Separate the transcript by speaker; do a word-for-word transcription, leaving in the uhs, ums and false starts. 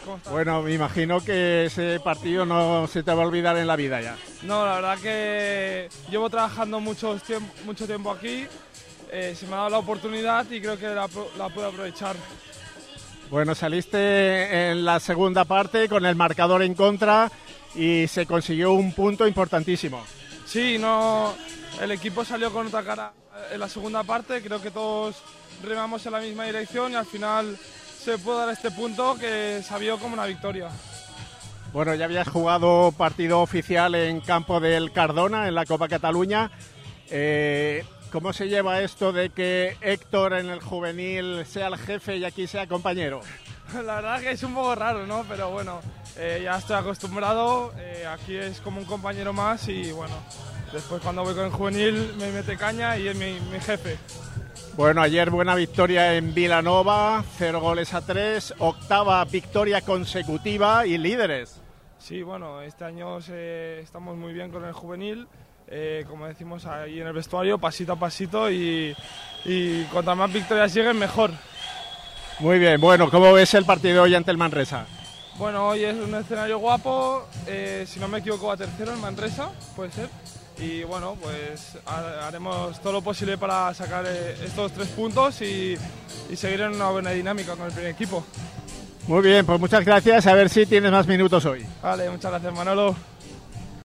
Speaker 1: ¿Cómo estás?
Speaker 2: Bueno, me imagino que ese partido no se te va a olvidar en la vida ya.
Speaker 1: No, la verdad que llevo trabajando mucho tiempo, mucho tiempo aquí, eh, se me ha dado la oportunidad y creo que la, la puedo aprovechar.
Speaker 2: Bueno, saliste en la segunda parte con el marcador en contra y se consiguió un punto importantísimo.
Speaker 1: Sí, no, el equipo salió con otra cara en la segunda parte, creo que todos remamos en la misma dirección y al final se pudo dar este punto que se vio como una victoria.
Speaker 2: Bueno, ya habías jugado partido oficial en campo del Cardona, en la Copa Cataluña. Eh, ¿Cómo se lleva esto de que Héctor en el juvenil sea el jefe y aquí sea compañero?
Speaker 1: La verdad que es un poco raro, ¿no? Pero bueno, eh, ya estoy acostumbrado, eh, aquí es como un compañero más y bueno, después cuando voy con el juvenil me mete caña y es mi, mi jefe.
Speaker 2: Bueno, ayer buena victoria en Vilanova, cero goles a tres, octava victoria consecutiva y líderes.
Speaker 1: Sí, bueno, este año se, estamos muy bien con el juvenil, eh, como decimos ahí en el vestuario, pasito a pasito y, y cuantas más victorias lleguen, mejor.
Speaker 2: Muy bien, bueno, ¿cómo ves el partido hoy ante el Manresa?
Speaker 1: Bueno, hoy es un escenario guapo, eh, si no me equivoco va tercero en Manresa, puede ser. Y bueno, pues haremos todo lo posible para sacar estos tres puntos y, y seguir en una buena dinámica con el primer equipo.
Speaker 2: Muy bien, pues muchas gracias, a ver si tienes más minutos hoy.
Speaker 1: Vale, muchas gracias Manolo.